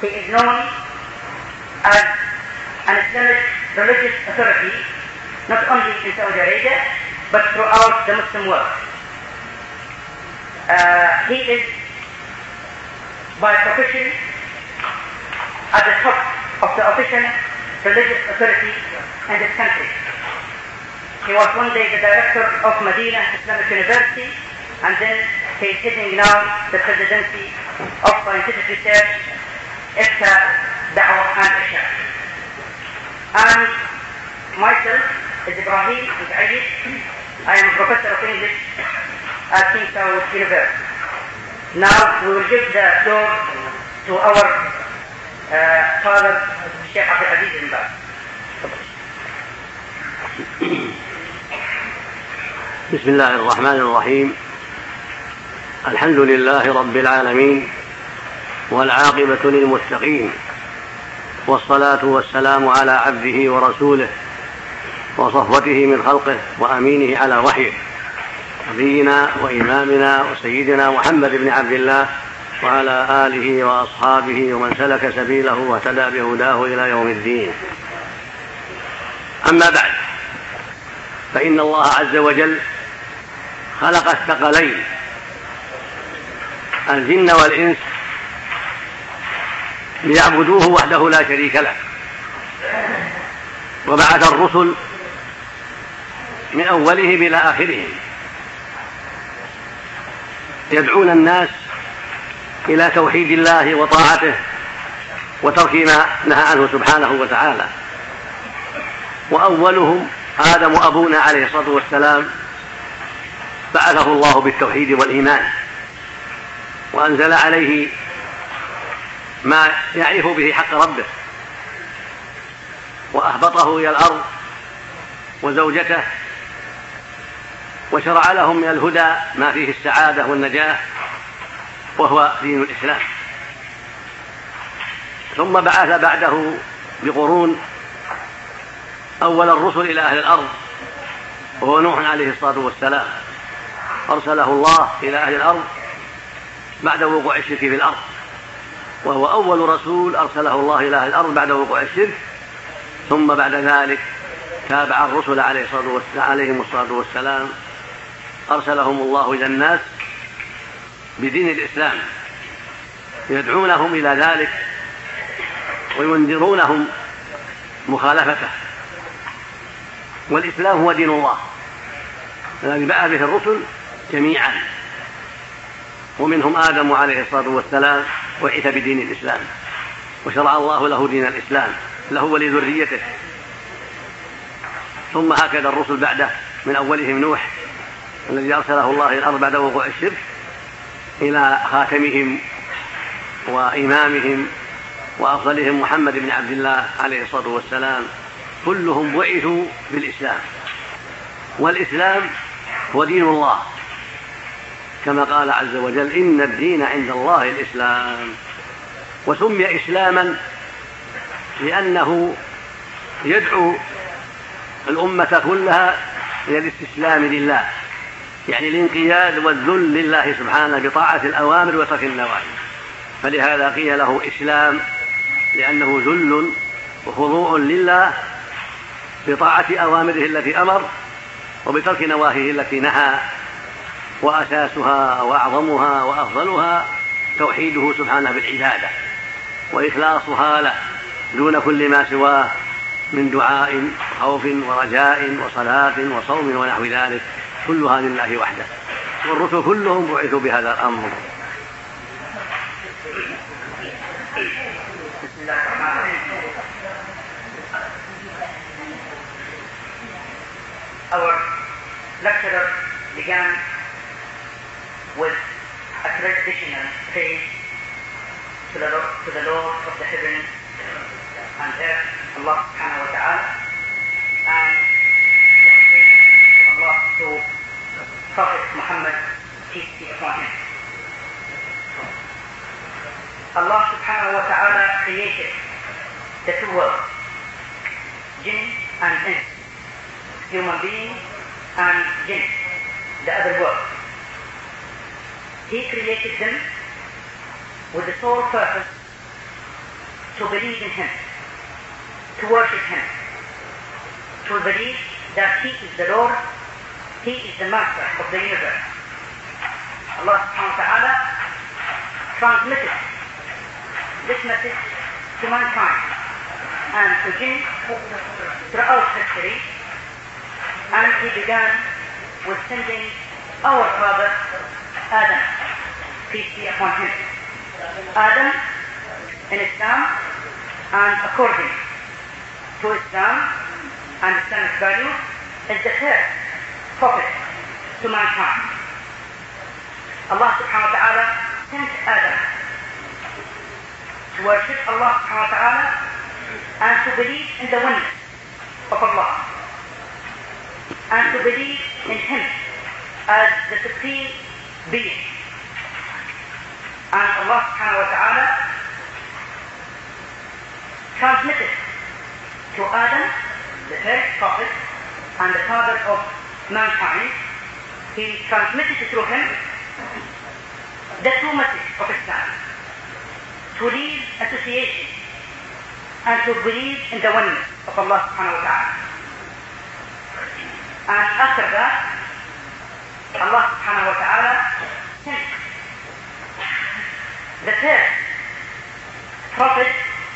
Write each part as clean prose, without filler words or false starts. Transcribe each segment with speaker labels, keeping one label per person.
Speaker 1: he is known as an Islamic religious authority, not only in Saudi Arabia, but throughout the Muslim world. He is, by profession, at the top of the official religious authority in this country. He was one day the director of Medina Islamic University, and then he is heading now the presidency of scientific research, IFTA, Da'wah and Isha. And myself is Ibrahim Al-Ayyid. I am a professor of English at King Saud University. Now we will give the floor to our father, Sheikh Abdul Aziz bin Baz.
Speaker 2: بسم الله الرحمن الرحيم. الحمد لله رب العالمين، والعاقبة للمتقين، والصلاة والسلام على عبده ورسوله وصفوته من خلقه وأمينه على وحيه، نبينا وإمامنا وسيدنا محمد بن عبد الله، وعلى آله وأصحابه ومن سلك سبيله واهتدى بهداه إلى يوم الدين. أما بعد، فإن الله عز وجل خلق الثقلين الجن والإنس ليعبدوه وحده لا شريك له، وبعث الرسل من أولهم إلى آخرهم يدعون الناس إلى توحيد الله وطاعته وترك ما نهى عنه سبحانه وتعالى. وأولهم آدم أبونا عليه الصلاة والسلام، بعثه الله بالتوحيد والإيمان، وأنزل عليه ما يعرف به حق ربه، وأهبطه إلى الأرض وزوجته، وشرع لهم من الهدى ما فيه السعادة والنجاة، وهو دين الإسلام. ثم بعث بعده بقرون أول الرسل إلى أهل الأرض، وهو نوح عليه الصلاة والسلام، أرسله الله إلى أهل الأرض بعد وقوع الشرك في الأرض، وهو أول رسول أرسله الله إلى أهل الأرض بعد وقوع الشرك. ثم بعد ذلك تابع الرسل عليهم الصلاة والسلام، أرسلهم الله إلى الناس بدين الإسلام، يدعونهم إلى ذلك وينذرونهم مخالفته. والإسلام هو دين الله الذي بعث به الرسل جميعا، ومنهم آدم عليه الصلاة والسلام وعيث بدين الإسلام، وشرع الله له دين الإسلام له ولذريته. ثم هكذا الرسل بعده، من أولهم نوح الذي أرسله الله إلى الأرض بعد وقوع الشرك، إلى خاتمهم وإمامهم وأفضلهم محمد بن عبد الله عليه الصلاة والسلام، كلهم بعثوا بالإسلام. والإسلام هو دين الله، كما قال عز وجل: إن الدين عند الله الإسلام. وسمي إسلاما لأنه يدعو الأمة كلها إلى الاستسلام لله، يعني الانقياد والذل لله سبحانه بطاعة الأوامر وترك النواهي. فلهذا قيل له إسلام، لأنه ذل وخضوع لله بطاعة أوامره التي أمر وبترك نواهيه التي نهى، وأساسها وأعظمها وأفضلها توحيده سبحانه بالعبادة وإخلاصها له دون كل ما سواه من دعاء خوف ورجاء وصلاة وصوم ونحو ذلك، كلها لله وحده. والرسل كلهم بعثوا بهذا الأمر.
Speaker 1: Our lecturer began with a traditional praise to the Lord of the heavens and earth, Allah subhanahu wa ta'ala, and Allah to Prophet Muhammad, peace be upon him. Allah subhanahu wa ta'ala created the two worlds, jinn and ins, human being and jinn, the other world. He created them with the sole purpose to believe in Him, to worship Him, to believe that He is the Lord, He is the Master of the universe. Allah subhanahu wa ta'ala transmitted this message to mankind and to jinn throughout history, and He began with sending our father Adam, peace be upon him. Adam in Islam, and according to Islam and Islamic values, is the third prophet to mankind. Allah subhanahu wa ta'ala sent Adam to worship Allah subhanahu wa ta'ala and to believe in the oneness of Allah and to believe in Him as the supreme being. And Allah subhanahu wa ta'ala transmitted to Adam, the third prophet and the father of mankind, He transmitted through him the true message of Islam, to leave association and to believe in the oneness of Allah subhanahu wa ta'ala. And after that, Allah subhanahu wa ta'ala sent the third prophet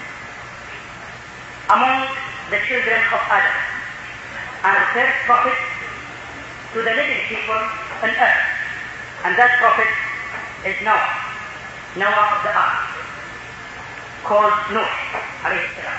Speaker 1: among the children of Adam, and the third prophet to the living people on earth, and that prophet is Noah of the ark, called Nuh alayhi salam.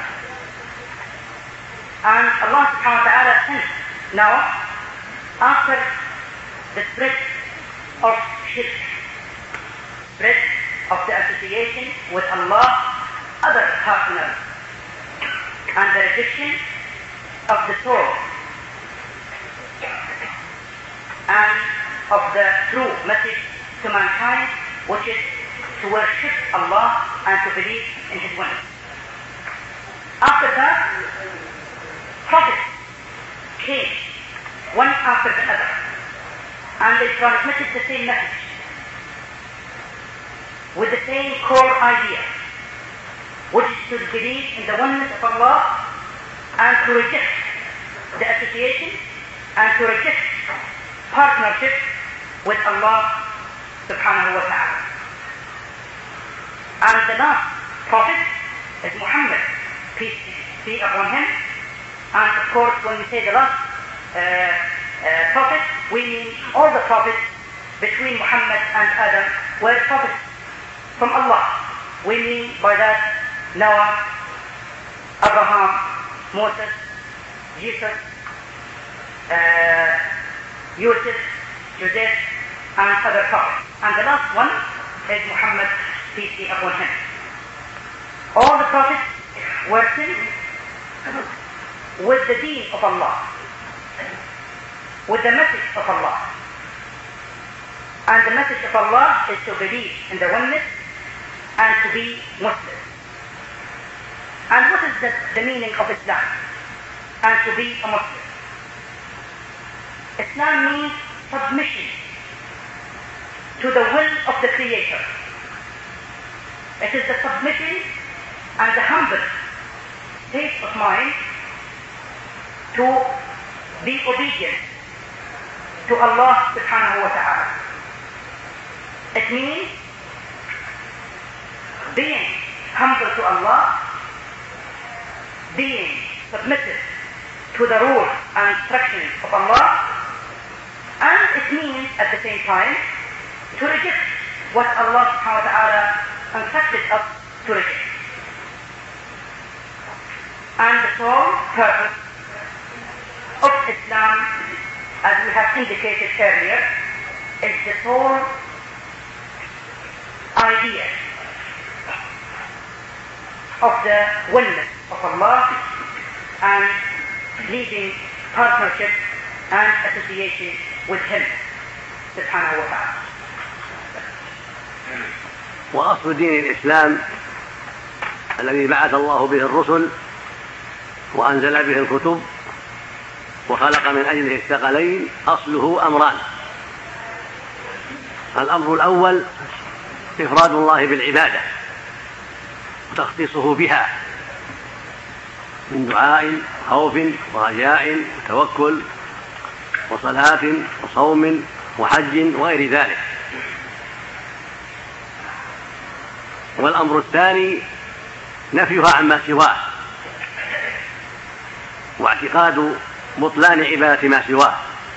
Speaker 1: And Allah subhanahu wa ta'ala sent Noah after the spread of shirk, spread of the association with Allah, other partners, and the rejection of the soul and of the true message to mankind, which is to worship Allah and to believe in His oneness. After that, prophets came one after the other, and they transmitted the same message with the same core idea, which is to believe in the oneness of Allah and to reject the association and to reject partnership with Allah subhanahu wa ta'ala. And the last prophet is Muhammad, peace be upon him. And of course, when we say the last prophet, we mean all the prophets between Muhammad and Adam were prophets from Allah. We mean by that Noah, Abraham, Moses, Jesus, Yusuf, Joseph, and other prophets. And the last one is Muhammad, peace be upon him. All the prophets were sent with the deen of Allah, with the message of Allah. And the message of Allah is to believe in the oneness and to be Muslim. And what is the meaning of Islam? And to be a Muslim. Islam means submission to the will of the Creator. It is the submission and the humble state of mind to be obedient to Allah subhanahu wa ta'ala. It means being humble to Allah, being submissive to the rules and instructions of Allah, and it means at the same time to reject what Allah subhanahu wa ta'ala instructed us to reject. And the sole purpose of Islam, as we have indicated earlier, is the sole idea of the oneness of Allah and leading partnership and association with Him subhanahu wa ta'ala.
Speaker 2: وأصل دين الإسلام الذي بعث الله به الرسل وأنزل به الكتب وخلق من أجله الثقلين أصله أمران. الأمر الأول إفراد الله بالعبادة وتخصيصه بها من دعاء خوف ورجاء وتوكل وصلاة وصوم وحج وغير ذلك. والأمر الثاني نفيها عما سواه واعتقاد بطلان عبادة ما سواه.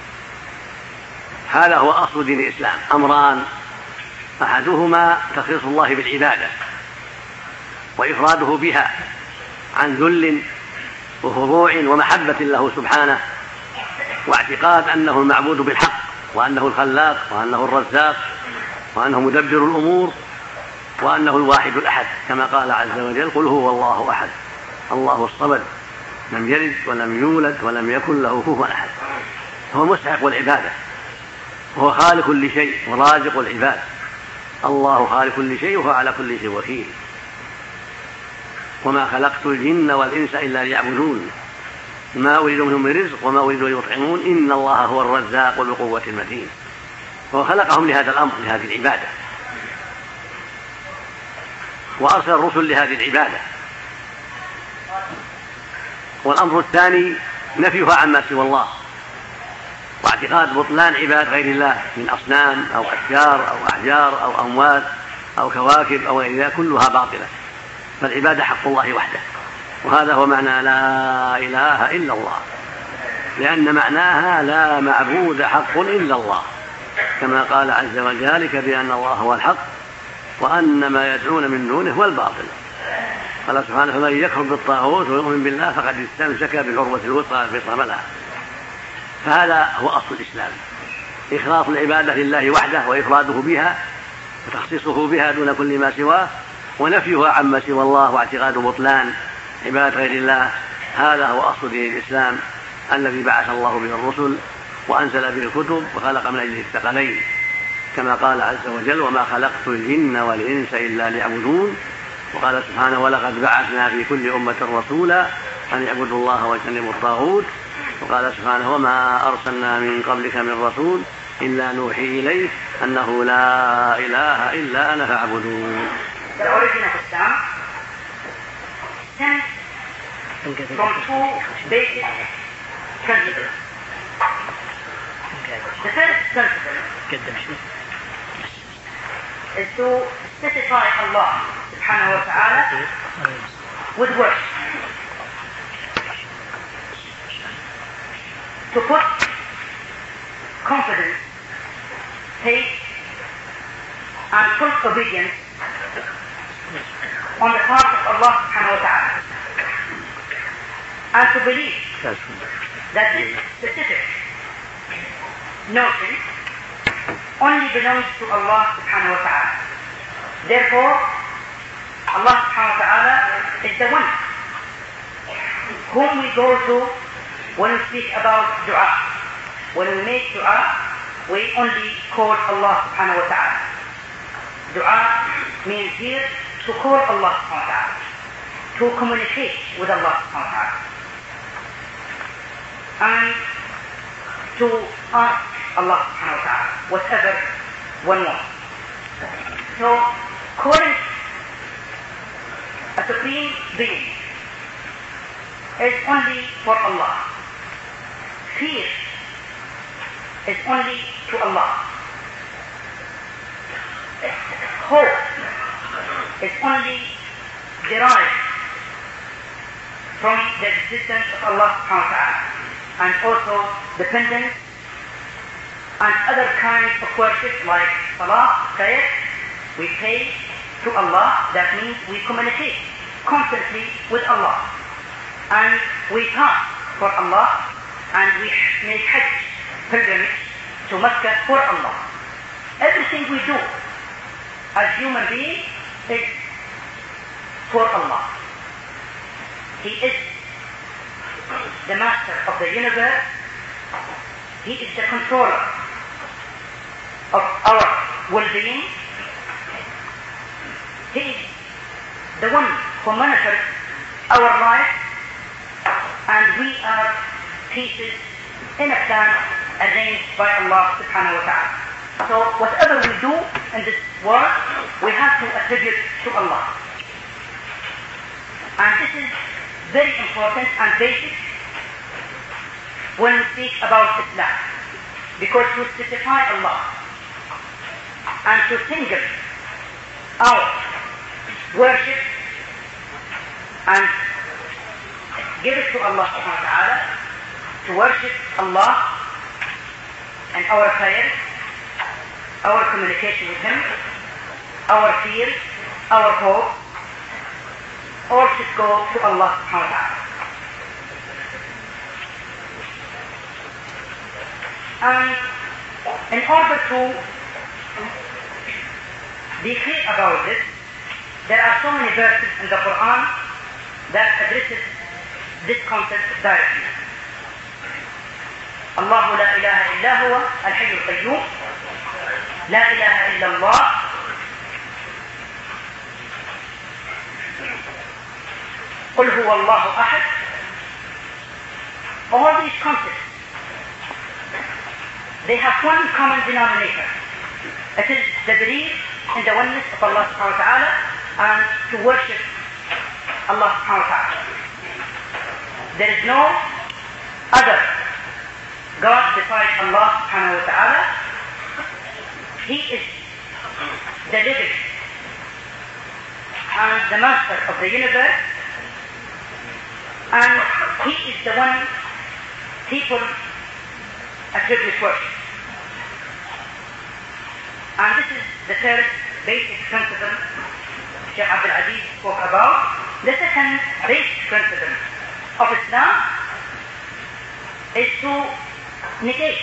Speaker 2: هذا هو أصل دين الإسلام. أمران: أحدهما تخصيص الله بالعبادة وإفراده بها عن ذل وخضوع ومحبة له سبحانه، واعتقاد أنه المعبود بالحق، وأنه الخلاق، وأنه الرزاق، وأنه مدبر الأمور، وأنه الواحد الأحد، كما قال عز وجل: قل هو الله أحد الله الصمد لم يلد ولم يولد ولم يكن له كفوا أحد. هو مستحق العبادة، وهو خالق كل شيء ورازق العباد. الله خالق كل شيء وهو على كل شيء وكيل. وما خلقت الجن والإنس إلا ليعبدون ما أريد منهم من رزق وما أريد أن يطعمون إن الله هو الرزاق ذو القوة المتين. وهو خلقهم لهذا الأمر، لهذه العبادة، وأرسل الرسل لهذه العبادة. والأمر الثاني نفيها عما سوى الله واعتقاد بطلان عباد غير الله من أصنام أو أشجار أو أحجار أو أموات أو كواكب أو غير ذلك، كلها باطلة. فالعبادة حق الله وحده، وهذا هو معنى لا إله إلا الله، لأن معناها لا معبود حق إلا الله، كما قال عز وجل: ذلك بأن الله هو الحق وأن ما يدعون من دونه هو الباطل. قال سبحانه: فمن يكفر بالطاغوت ويؤمن بالله فقد استمسك بالعروة الوثقى لا انفصام لها. فهذا هو أصل الإسلام: إخلاص العبادة لله وحده وإفراده بها وتخصيصه بها دون كل ما سواه، ونفيها عما سوى الله واعتقاد بطلان عبادة غير الله. هذا هو أصل دين الإسلام الذي بعث الله به الرسل وأنزل به الكتب وخلق من أجله الثقلين، كما قال عز وجل: وما خلقت الجن والإنس إلا ليعبدون. وقال سبحانه: ولقد بعثنا في كل أمة رسولا أن يعبدوا الله واجتنبوا الطاغوت. وقال سبحانه: وما أرسلنا من قبلك من رسول إلا نوحي إليه أنه لا إله إلا أنا فاعبدون.
Speaker 1: The origin of Islam stems from two basic principles. The first principle is to specify Allah subhanahu wa ta'ala with words, to put confidence, faith and full obedience on the part of Allah subhanahu wa ta'ala, and to believe that this specific notion only belongs to Allah subhanahu wa ta'ala. Therefore, Allah subhanahu wa ta'ala is the one whom we go to when we speak about dua. When we make dua, we only call Allah subhanahu wa ta'ala. Dua means here to call Allah subhanahu wa ta'ala, to communicate with Allah subhanahu wa ta'ala, and to ask Allah subhanahu wa ta'ala whatever one wants. So, calling a supreme being is only for Allah. Fear is only to Allah. Hope is only derived from the existence of Allah subhanahu wa ta'ala, and also dependence and other kinds of worship like salah, prayer. We pay to Allah, that means we communicate constantly with Allah, and we fast for Allah, and we make Hajj, pilgrimage to Mecca for Allah. Everything we do as human beings is for Allah. He is the master of the universe. He is the controller of our well-being. He is the one who monitors our life, and we are pieces in a plan arranged by Allah subhanahu wa ta'ala. So whatever we do in this world, we have to attribute to Allah. And this is very important and basic when we speak about Islam. Because to specify Allah and to single out worship and give it to Allah subhanahu wa ta'ala, to worship Allah and our prayers, our communication with Him, our fear, our hope, all should go to Allah subhanahu wa ta'ala. And in order to be clear about this, there are so many verses in the Quran that addresses this concept directly. الله لا إله إلا هو الحي القيوم لا إله إلا الله قل هو الله أحد. All these concepts, they have one common denominator. It is the belief in the oneness of Allah subhanahu wa ta'ala and to worship Allah subhanahu wa ta'ala. There is no other God besides Allah subhanahu wa ta'ala. He is the living and the master of the universe, and He is the one people attribute worship. And this is the first basic principle Sheikh Abdul Aziz spoke about. The second basic principle of Islam is to negate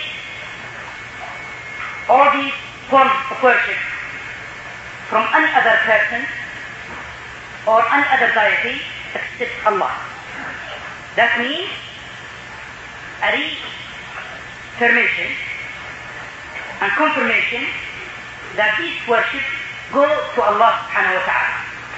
Speaker 1: all these forms of worship from any other person or any other deity except Allah. That means a reaffirmation and confirmation that these worship go to Allah subhanahu wa ta'ala.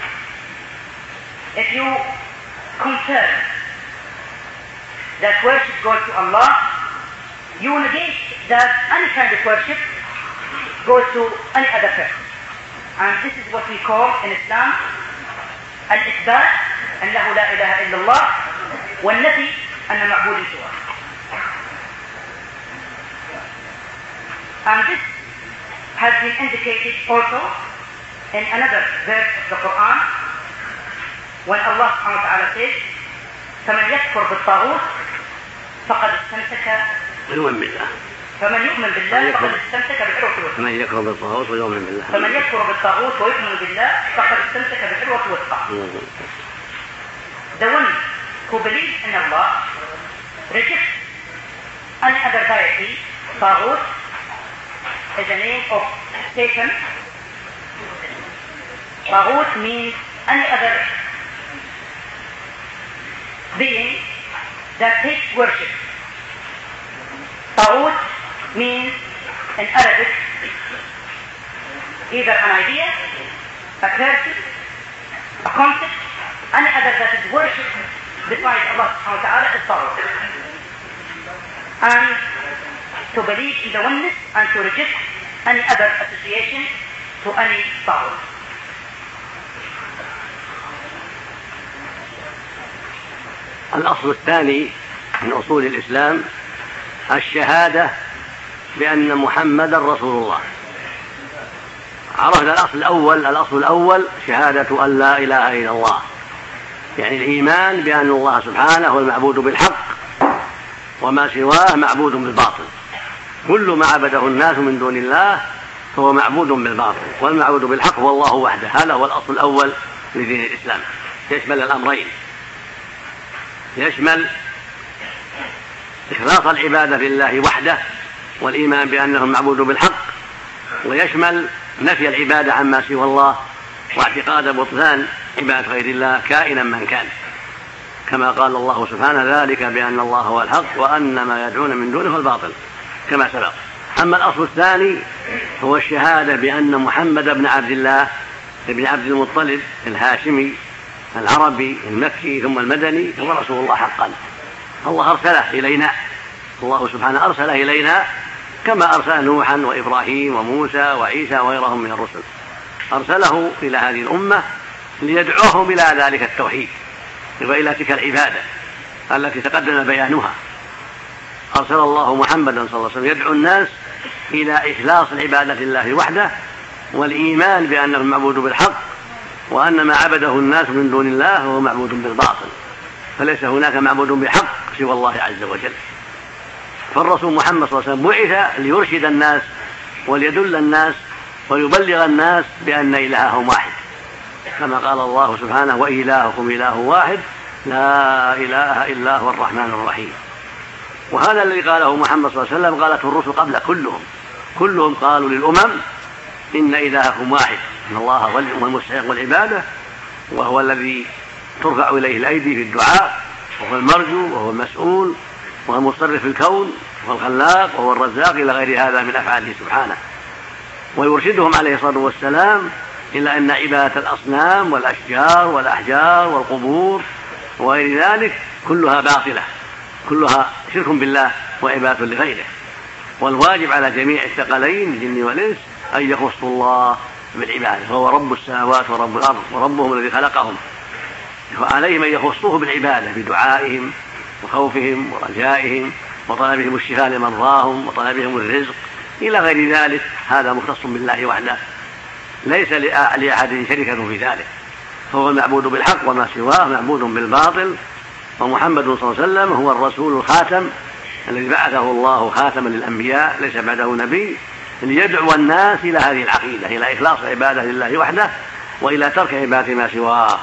Speaker 1: If you confirm that worship goes to Allah, you negate that any kind of worship goes to any other person. And this is what we call in Islam al-Ithbat, أنه لا إله إلا الله, والنفي أن معبود سواه. And this has been indicated also in another verse of the Quran when Allah subhanahu wa ta'ala says فمن يكفر بالطاغوت فقد استمسك فمن يؤمن بالله فقد استمسك بالعروة الوثقى.
Speaker 2: فمن يكفر بالطاغوت ويؤمن بالله
Speaker 1: فمن يكفر بالطاغوت ويؤمن بالله فقد استمسك بالعروة الوثقى. The one who believes in Allah rejects any other deity. Taghut is a name of Satan. Taghut means any other being that takes worship. Taghut means in Arabic either an idea, a person, a concept, any other that is worshipped besides Allah subhanahu wa ta'ala is Taghut. And to believe in the oneness and to reject any other association to any Taghut.
Speaker 2: الأصل الثاني من أصول الإسلام الشهادة بأن محمدا رسول الله. عرفنا الأصل الأول شهادة أن لا إله إلا الله، يعني الإيمان بأن الله سبحانه هو المعبود بالحق وما سواه معبود بالباطل. كل ما عبده الناس من دون الله فهو معبود بالباطل، والمعبود بالحق هو الله وحده. هذا هو الأصل الأول لدين الإسلام، يشمل الأمرين، يشمل إخلاص العبادة لله وحده والإيمان بأنه المعبود بالحق، ويشمل نفي العبادة عما سوى الله واعتقاد بطلان عبادة غير الله كائنا من كان، كما قال الله سبحانه ذلك بأن الله هو الحق وأن ما يدعون من دونه الباطل كما سبق. أما الأصل الثاني هو الشهادة بأن محمد بن عبد الله بن عبد المطلب الهاشمي العربي المكي ثم المدني هو رسول الله حقا. الله أرسله إلينا، الله سبحانه أرسله إلينا كما أرسل نوحا وإبراهيم وموسى وعيسى وغيرهم من الرسل. أرسله إلى هذه الأمة ليدعوهم إلى ذلك التوحيد وإلى تلك العبادة التي تقدم بيانها. أرسل الله محمدا صلى الله عليه وسلم يدعو الناس إلى إخلاص العبادة لله وحده، والإيمان بأنه المعبود بالحق، وأن ما عبده الناس من دون الله هو معبود بالباطل، فليس هناك معبود بحق سوى الله عز وجل. فالرسول محمد صلى الله عليه وسلم بعث ليرشد الناس وليدل الناس ويبلغ الناس بأن إلههم واحد، كما قال الله سبحانه: وإلهكم إله واحد لا إله إلا هو الرحمن الرحيم. وهذا الذي قاله محمد صلى الله عليه وسلم قالته الرسل قبل كلهم قالوا للأمم: إن إلهكم واحد، إن الله هو المستحق العبادة، وهو الذي ترفع إليه الأيدي في الدعاء، وهو المرجو، وهو المسؤول، وهو المصرف في الكون، وهو الخلاق، وهو الرزاق، إلى غير هذا من أفعاله سبحانه. ويرشدهم عليه الصلاة والسلام إلى أن عبادة الأصنام والأشجار والأحجار والقبور وغير ذلك كلها باطلة، كلها شرك بالله وعبادة لغيره. والواجب على جميع الثقلين الجن والإنس أن يخصوا الله بالعبادة، فهو رب السماوات ورب الأرض وربهم الذي خلقهم، فعليهم أن يخصوه بالعبادة بدعائهم وخوفهم ورجائهم وطلبهم الشفاء لمرضاهم وطلبهم الرزق إلى غير ذلك. هذا مختص بالله وحده، ليس لأحد شركة في ذلك، فهو المعبود بالحق، وما سواه معبود بالباطل. ومحمد صلى الله عليه وسلم هو الرسول الخاتم الذي بعثه الله خاتما للأنبياء، ليس بعده نبي، ليدعو الناس إلى هذه العقيدة، إلى إخلاص عبادة لله وحده وإلى ترك عبادة ما سواه.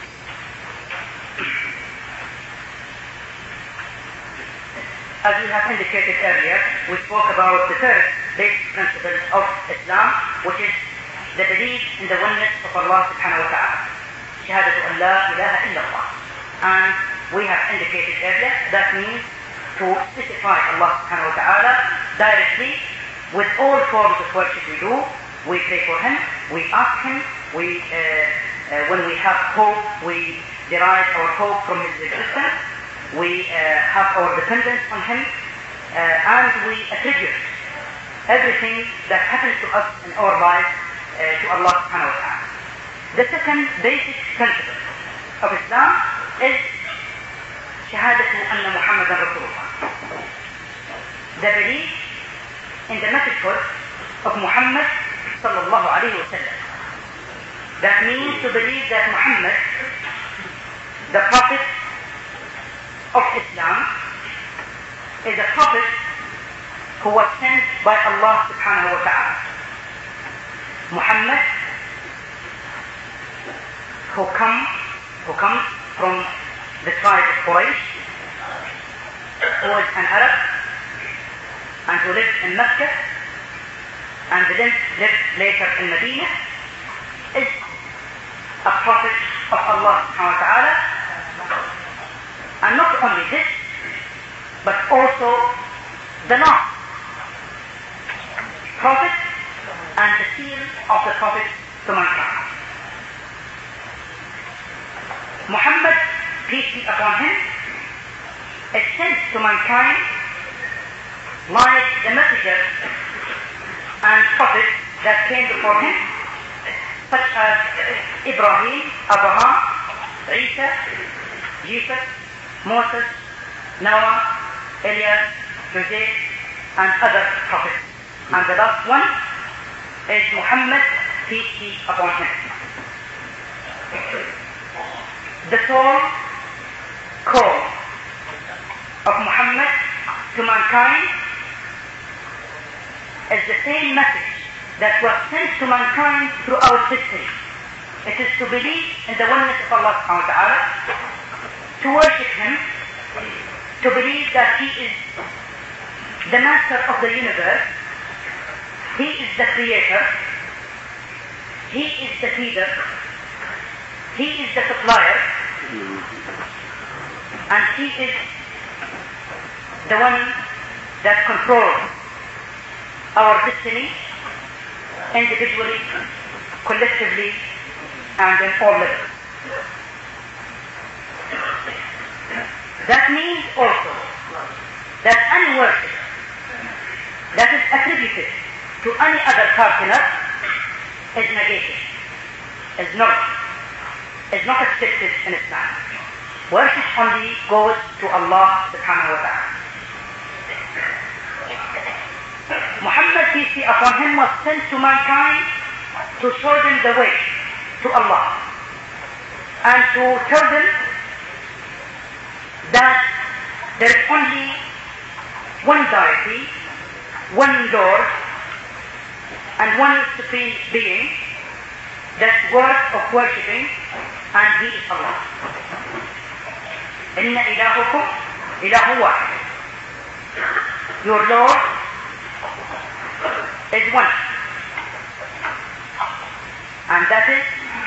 Speaker 1: As we have indicated earlier, we spoke about the third basic principle of Islam, which is the belief in the oneness of Allah subhanahu wa ta'ala. Shahadatu an la ilaha illallah. And we have indicated earlier that means to specify Allah subhanahu wa ta'ala directly with all forms of worship we do. We pray for Him, we ask Him, when we have hope, we derive our hope from His existence. We have our dependence on Him, and we attribute everything that happens to us in our lives to Allah subhanahu wa ta'ala. The second basic principle of Islam is Shahadatu anna Muhammadan Rasulullah. The belief in the messagehood of Muhammad sallallahu alayhi wa sallam. That means to believe that Muhammad, the Prophet of Islam, is a prophet who was sent by Allah subhanahu wa ta'ala. Muhammad, who comes from the tribe of Quraysh, who was an Arab and who lived in Mecca and then lived later in Medina, is a prophet of Allah subhanahu wa ta'ala. And not only this, but also the last prophet and the seal of the prophet to mankind. Muhammad, peace be upon him, is sent to mankind like the messengers and prophets that came before him, such as Ibrahim, Abraham, Isa, Jesus, Moses, Noah, Elias, Joseph, and other prophets. And the last one is Muhammad, peace be upon him. The sole call of Muhammad to mankind is the same message that was sent to mankind throughout history. It is to believe in the oneness of Allah subhanahu wa ta'ala, to worship Him, to believe that He is the master of the universe, He is the creator, He is the feeder, He is the supplier, and He is the one that controls our destiny individually, collectively, and in all levels. That means also that any worship that is attributed to any other partner is negated, is not accepted in Islam. Worship only goes to Allah subhanahu wa ta'ala. Muhammad, peace be upon him, was sent to mankind to show them the way to Allah and to tell them that there is only one deity, one Lord, and one supreme being that's worth of worshipping, and He is Allah. Inna ilahukum ilahu wahid. Your Lord is one, and that is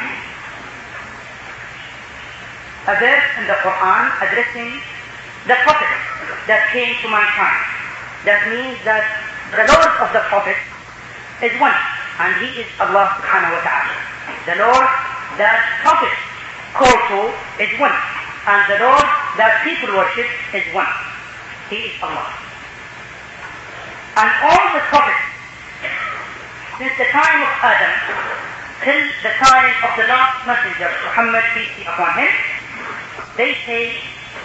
Speaker 1: a verse in the Quran addressing the Prophet that came to mankind. That means that the Lord of the Prophet is one, and He is Allah subhanahu wa ta'ala. The Lord that Prophet called to is one, and the Lord that people worship is one. He is Allah. And all the prophets, since the time of Adam till the time of the last messenger, Muhammad, peace be upon him, they say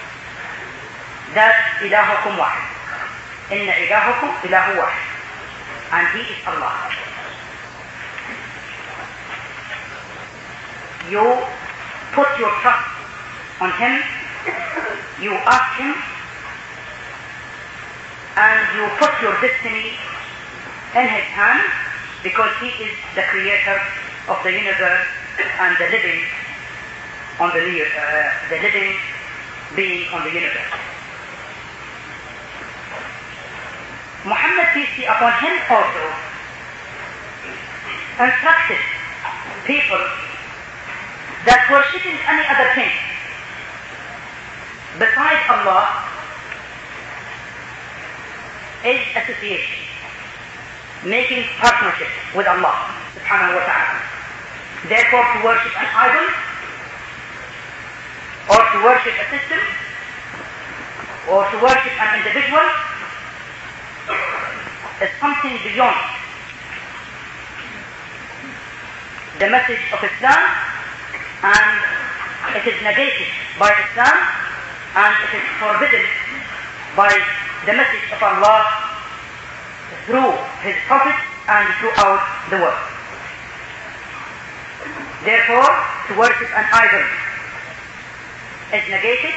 Speaker 1: that ilahukum wahid. Inna ilahukum ilahu wahid. And He is Allah. You put your trust on Him, you ask Him, and you put your destiny in His hands, because He is the creator of the universe and the living being on the universe. Muhammad, peace be upon him, also instructed people that worshipping any other thing besides Allah is association, making partnership with Allah subhanahu wa ta'ala. Therefore, to worship an idol or to worship a system or to worship an individual is something beyond the message of Islam, and it is negated by Islam, and it is forbidden by the message of Allah through His Prophet and throughout the world. Therefore, to worship an idol is negated.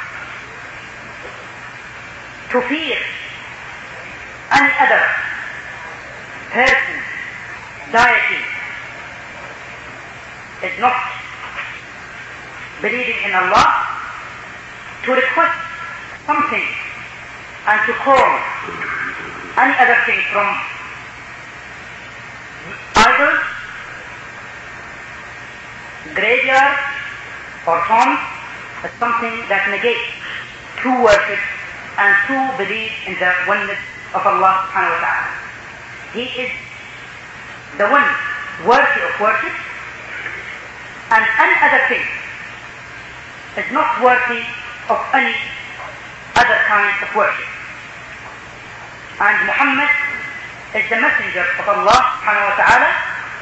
Speaker 1: To fear any other person, deity, is not believing in Allah. To request something and to call any other thing from idols, graveyards, or tombs is something that negates true worship and true belief in the oneness of Allah subhanahu wa ta'ala. He is the one worthy of worship, and any other thing is not worthy of any other kind of worship. And Muhammad is the messenger of Allah subhanahu wa ta'ala.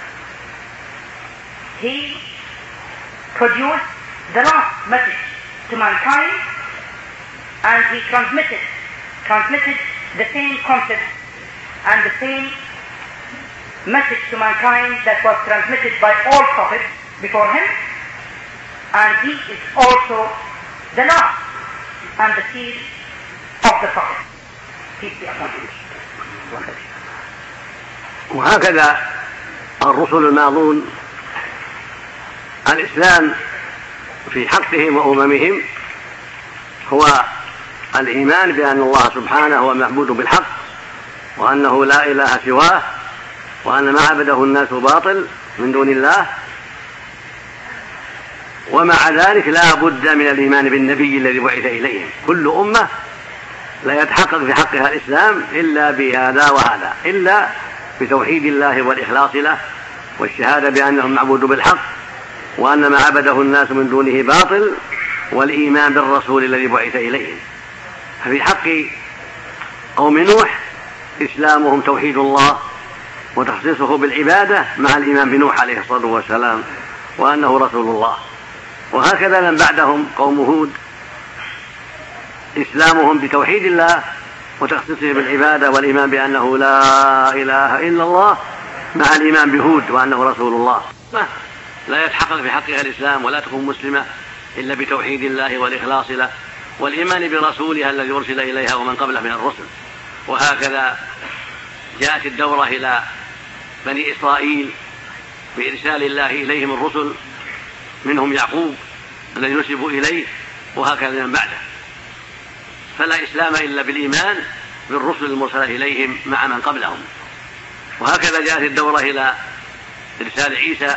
Speaker 1: He produced the last message to mankind, and he transmitted the same concept and the same message to mankind that was transmitted by all prophets before him, and he is also the last and the seal of the prophet. Peace be upon him.
Speaker 2: وهكذا الرسل الماضون الإسلام في حقهم وأممهم هو الإيمان بأن الله سبحانه هو المعبود بالحق، وأنه لا إله سواه، وأن ما عبده الناس باطل من دون الله. ومع ذلك لا بد من الإيمان بالنبي الذي بعث إليهم. كل أمة لا يتحقق في حقها الإسلام إلا بهذا وهذا، إلا بتوحيد الله والإخلاص له والشهادة بأنه المعبود بالحق، وأن ما عبده الناس من دونه باطل، والإيمان بالرسول الذي بعث إليهم. ففي حق قوم نوح إسلامهم توحيد الله وتخصيصه بالعبادة مع الإيمان بنوح عليه الصلاة والسلام وأنه رسول الله. وهكذا من بعدهم قوم هود إسلامهم بتوحيد الله وتخصيصه بالعبادة والإيمان بأنه لا إله إلا الله مع الإيمان بهود وأنه رسول الله. لا يتحقق في حقها الإسلام ولا تكون مسلمة إلا بتوحيد الله والإخلاص له والإيمان برسولها الذي أرسل إليها ومن قبله من الرسل. وهكذا جاءت الدورة إلى بني إسرائيل بإرسال الله إليهم الرسل، منهم يعقوب الذي نسبوا إليه، وهكذا من بعده. فلا إسلام إلا بالإيمان بالرسل المرسلة إليهم مع من قبلهم. وهكذا جاءت الدورة إلى إرسال عيسى،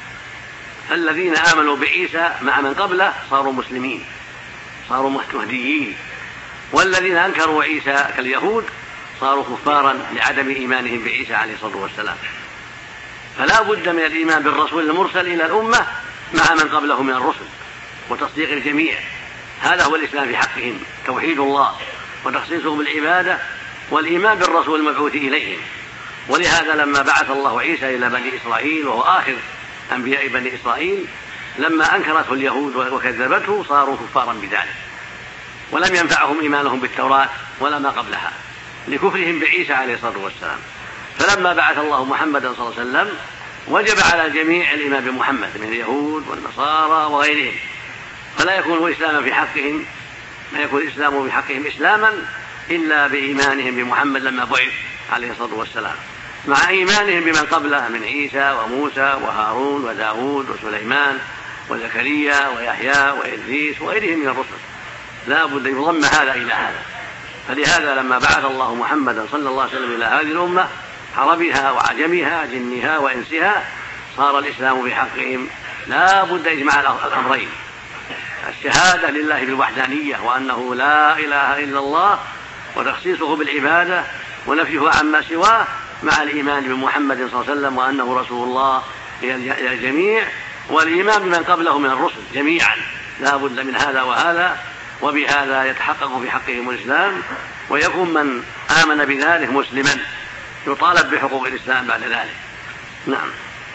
Speaker 2: فالذين آمنوا بعيسى مع من قبله صاروا مسلمين، صاروا مهديين، والذين أنكروا عيسى كاليهود صاروا كفارا لعدم إيمانهم بعيسى عليه الصلاة والسلام. فلا بد من الإيمان بالرسول المرسل إلى الأمة مع من قبله من الرسل وتصديق الجميع. هذا هو الإسلام في حقهم، توحيد الله وتخصيصه بالعبادة والإيمان بالرسول المبعوث إليهم. ولهذا لما بعث الله عيسى إلى بني إسرائيل وهو آخر أنبياء بني إسرائيل، لما أنكرته اليهود وكذبته صاروا كفارا بذلك، ولم ينفعهم إيمانهم بالتوراة ولا ما قبلها لكفرهم بعيسى عليه الصلاة والسلام. فلما بعث الله محمدا صلى الله عليه وسلم وجب على الجميع الإيمان بمحمد من اليهود والنصارى وغيرهم، فلا يكون الإسلام في حقهم ما يكون الإسلام في حقهم إسلاما إلا بإيمانهم بمحمد لما بعث عليه الصلاة والسلام، مع إيمانهم بمن قبله من عيسى وموسى وهارون وداود وسليمان وزكريا ويحيى وإدريس وغيرهم من الرسل. لا بد يضم هذا إلى هذا. فلهذا لما بعث الله محمدا صلى الله عليه وسلم إلى هذه الأمة عربها وعجمها جنها وإنسها صار الإسلام في حقهم لا بد إجماع الأمرين: الشهادة لله بالوحدانية وأنه لا إله إلا الله وتخصيصه بالعبادة ونفيه عما سواه، مع الإيمان بمحمد صلى الله عليه وسلم وأنه رسول الله إلى الجميع، والإيمان بمن قبله من الرسل جميعا. لا بد من هذا وهذا، وبهذا يتحقق في حقهم الإسلام، ويكون من آمن بذلك مسلما يطالب بحقوق الإسلام بعد ذلك. نعم.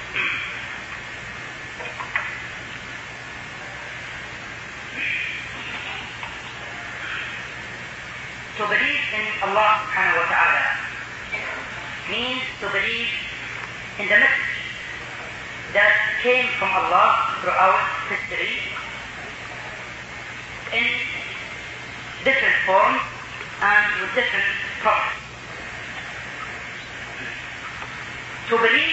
Speaker 1: To believe in Allah subhanahu wa ta'ala means to believe in the message that came from Allah throughout history in different forms and with different prophets. To believe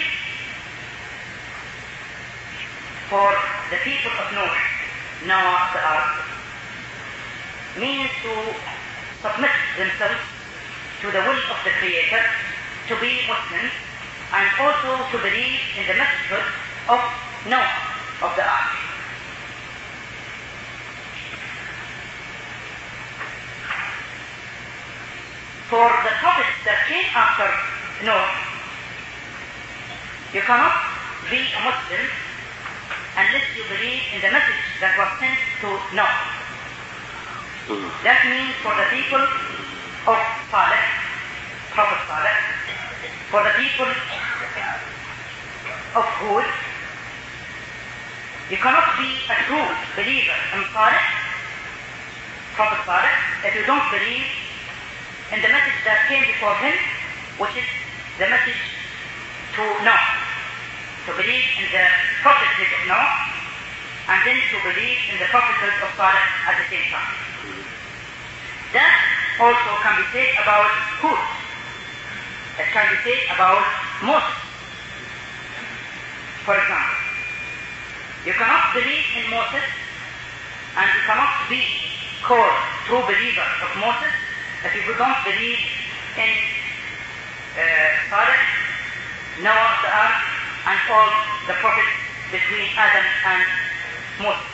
Speaker 1: for the people of Noah the ark, means to submit themselves to the will of the Creator, to be Muslims, and also to believe in the messagehood of Noah of the ark. For the prophets that came after Noah, you cannot be a Muslim unless you believe in the message that was sent to Noah. That means for the people of Saleh, Prophet Saleh, for the people of Hud, you cannot be a true believer in Saleh, Prophet Saleh, if you don't believe in the message that came before him, which is the message to Noah. To believe in the prophethood of Noah, and then to believe in the prophethood of Saleh at the same time. That also can be said about Hud. It can be said about Moses. For example, you cannot believe in Moses and you cannot be called true believer of Moses if you don't believe in Saleh, Noah the ark, and all the prophets between Adam and Moses.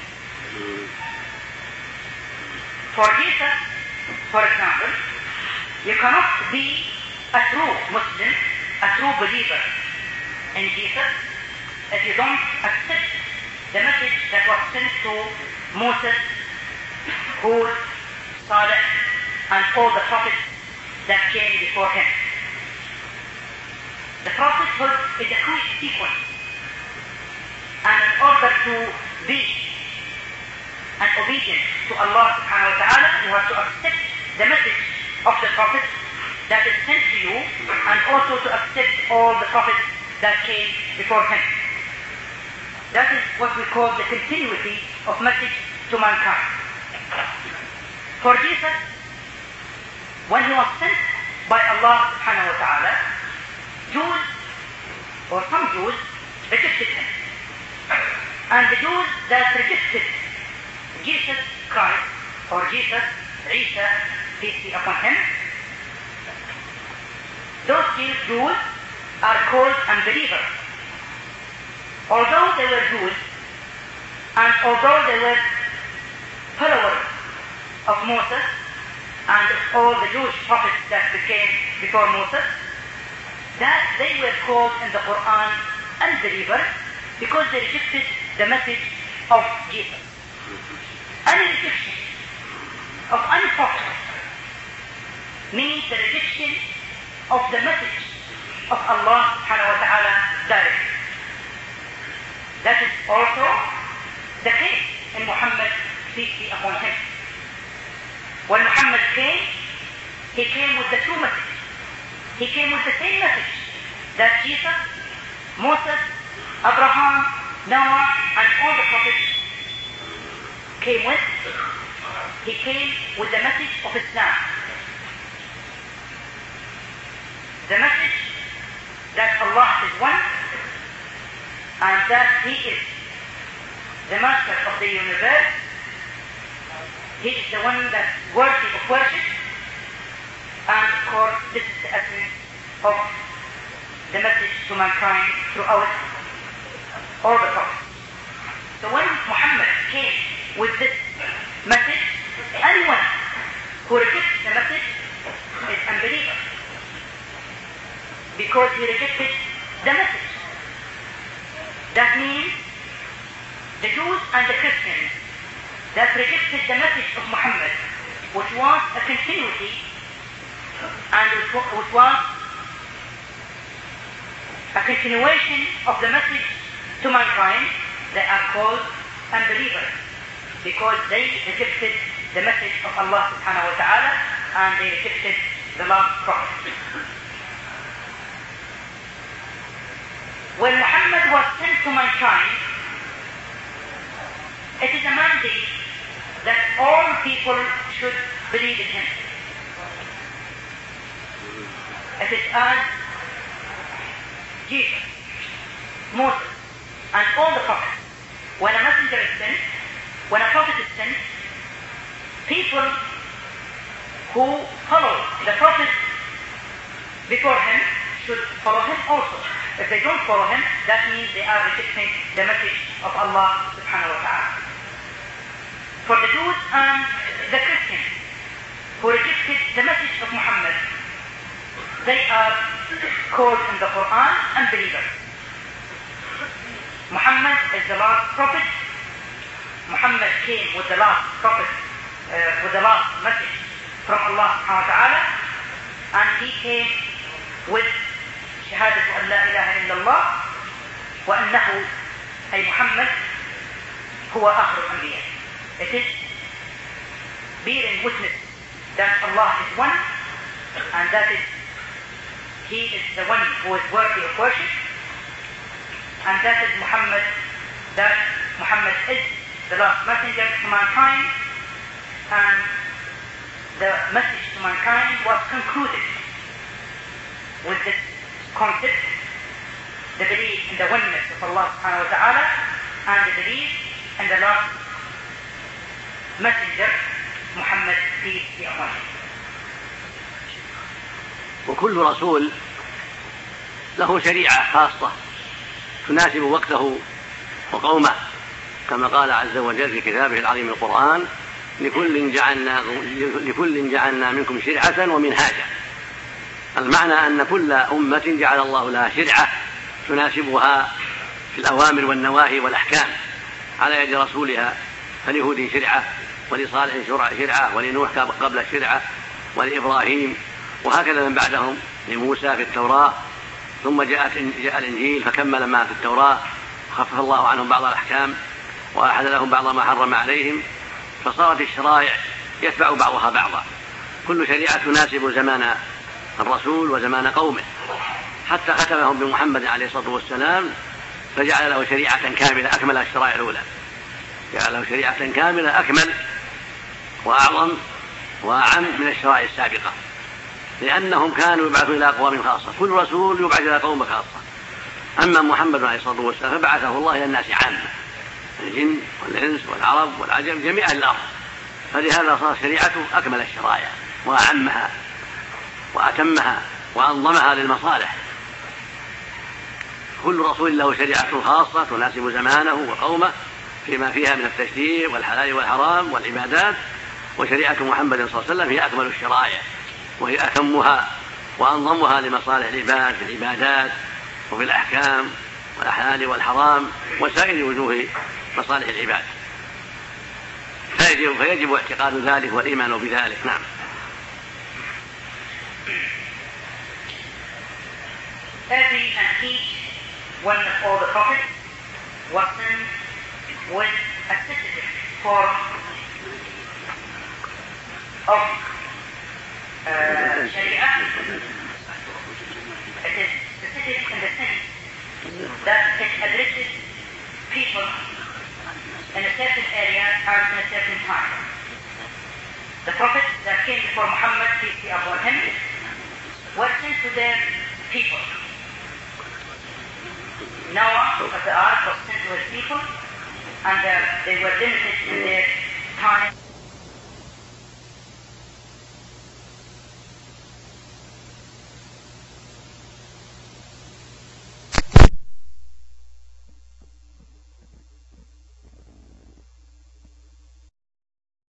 Speaker 1: For Jesus, for example, you cannot be a true Muslim, a true believer in Jesus if you don't accept the message that was sent to Moses, Hud, Saleh, and all the prophets that came before him. The prophethood is a quick sequence, and in order to be an obedient to Allah subhanahu wa ta'ala, you you have to accept the message of the Prophet that is sent to you, and also to accept all the prophets that came before him. That is what we call the continuity of message to mankind. For Jesus, when he was sent by Allah subhanahu wa ta'ala, Jews, or some Jews, rejected him. And the Jews that rejected Jesus Christ, or Jesus, Isa, peace be upon him, those Jews are called unbelievers. Although they were Jews, and although they were followers of Moses, and of all the Jewish prophets that became before Moses, that they were called in the Quran unbelievers because they rejected the message of Jesus. Any rejection of any prophet means the rejection of the message of Allah subhanahu wa ta'ala directly. That is also the case in Muhammad, peace be upon him. When Muhammad came, he came with the true message. He came with the same message that Jesus, Moses, Abraham, Noah, and all the prophets came with. He came with the message of Islam. The message that Allah is one, and that He is the master of the universe. He is the one that's worthy of worship, and of course this is the essence of the message to mankind throughout all the prophets. So when Muhammad came with this message, anyone who rejects the message is unbeliever, because he rejected the message. That means the Jews and the Christians that rejected the message of Muhammad, which was a continuity and which was a continuation of the message to mankind, they are called unbelievers because they rejected the message of Allah subhanahu wa ta'ala, and they rejected the last prophet. When Muhammad was sent to mankind, it is a mandate that all people should believe in him. It is as Jesus, Moses, and all the prophets. When a messenger is sent, when a prophet is sent, people who follow the prophet before him should follow him also. If they don't follow him, that means they are rejecting the message of Allah subhanahu wa ta'ala. For the Jews and the Christians who rejected the message of Muhammad, they are called in the Quran unbelievers. Muhammad is the last prophet. Muhammad came with the last prophet, with the last message from Allah subhanahu wa ta'ala, and he came with شهادة أن لا إله إلا الله وأنه أي محمد هو آخر الأنبياء. It is bearing witness that Allah is one, and that is He is the one who is worthy of worship, and that is Muhammad, that Muhammad is the last messenger to mankind, and the message to mankind was concluded with this concept, the belief in the oneness of Allah subhanahu wa ta'ala, and the belief in the last messenger, Muhammad, peace be upon him.
Speaker 2: وكل رسول له شريعة خاصة تناسب وقته وقومه، كما قال عز وجل في كتابه العظيم القرآن: لكل جعلنا منكم شرعة ومنهاجا. المعنى أن كل أمة جعل الله لها شرعة تناسبها في الأوامر والنواهي والأحكام على يد رسولها، فلهود شرعة، ولصالح شرعة، ولنوح قبل شرعة، ولإبراهيم، وهكذا من بعدهم لموسى في التوراة، ثم جاء الإنجيل فكمل ما في التوراة، خفف الله عنهم بعض الأحكام وأحل لهم بعض ما حرم عليهم، فصارت الشرائع يتبع بعضها بعضا، كل شريعة تناسب زمان الرسول وزمان قومه، حتى ختمهم بمحمد عليه الصلاة والسلام فجعل له شريعة كاملة أكمل الشرائع الأولى، جعل له شريعة كاملة أكمل وأعظم وأعم من الشرائع السابقة، لأنهم كانوا يبعثوا إلى أقوام خاصة، كل رسول يبعث إلى قوم خاصة. أما محمد عليه الصلاة والسلام فبعثه الله إلى الناس عامة، الجن والإنس والعرب والعجم جميع الأرض، فلهذا صار شريعته أكمل الشرائع وأعمها وأتمها وأنظمها للمصالح. كل رسول له شريعة خاصة تناسب زمانه وقومه فيما فيها من التشريع والحلال والحرام والعبادات، وشريعة محمد صلى الله عليه وسلم هي أكمل الشرائع وهي أتمها وأنظمها لمصالح العباد في العبادات وفي الأحكام والحلال والحرام وسائر وجوه مصالح العباد، فيجب اعتقاد ذلك والإيمان بذلك. نعم.
Speaker 1: Every and each one of all the prophets was sent with a specific form of Sharia. It is specific in the sense that it addresses people in a certain area and in a certain time. The prophets that came before Muhammad, peace be upon him, were sent to their people. Noah of the ark was sent to his people, and they were limited in their time.